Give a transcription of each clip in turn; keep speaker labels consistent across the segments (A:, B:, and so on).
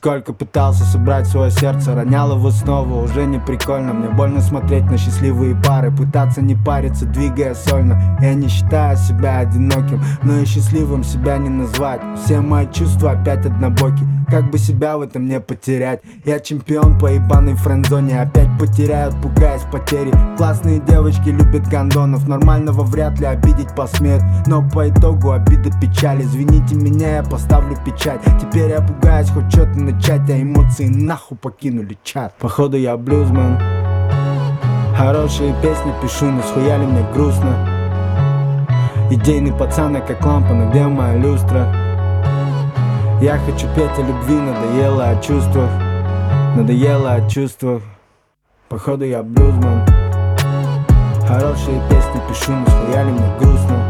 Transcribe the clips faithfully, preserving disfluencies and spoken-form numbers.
A: Сколько пытался собрать свое сердце, ронял его снова, уже не прикольно. Мне больно смотреть на счастливые пары, пытаться не париться, двигая сольно. Я не считаю себя одиноким, но и счастливым себя не назвать. Все мои чувства опять однобоки, как бы себя в этом не потерять. Я чемпион по ебаной френдзоне, опять потеряют, пугаясь потери. Классные девочки любят гандонов, нормального вряд ли обидеть посмеют, но по итогу обида печаль. Извините меня, я поставлю печать. Теперь я пугаюсь хоть что-то начать, а эмоции нахуй покинули чат. Походу я блюзмен, хорошие песни пишу, но схуяли мне грустно. Идейный пацан, как лампа, но где моя люстра? Я хочу петь о любви, надоело о чувствах, надоело о чувствах. Походу я блюзмен, хорошие песни пишу, но схуяли мне грустно.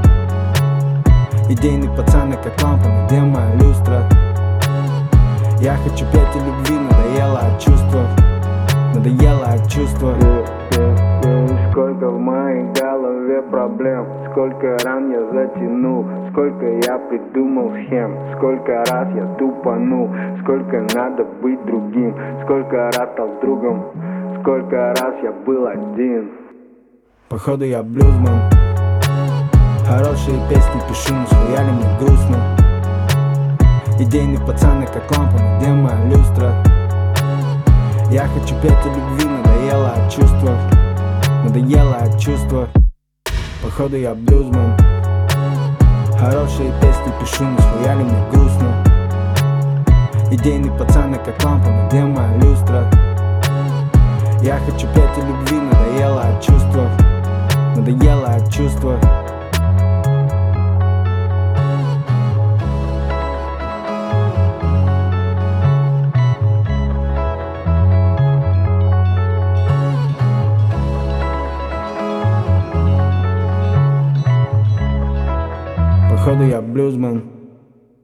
A: Идейный пацан, как лампа, но где моя люстра? Я хочу петь о любви, надоело от чувствах, надоело от чувствах. Сколько в моей голове проблем, сколько ран я затянул, сколько я придумал схем, сколько раз я тупанул, сколько надо быть другим, сколько раз стал другом, сколько раз я был один. Походу я блюзмен, хорошие песни пишу, но схуяли мне грустно. Идейный пацан, как лампа, но где моя люстра? Я хочу петь о любви, надоело от чувствах, надоело от чувствах. Походу я блюзмен, хорошие песни пишу, но схуяли мне грустно. Идейный пацан, как лампа, но где моя люстра? Я хочу петь о любви, надоело от чувствах, надоело от чувствах. Походу я блюзмен.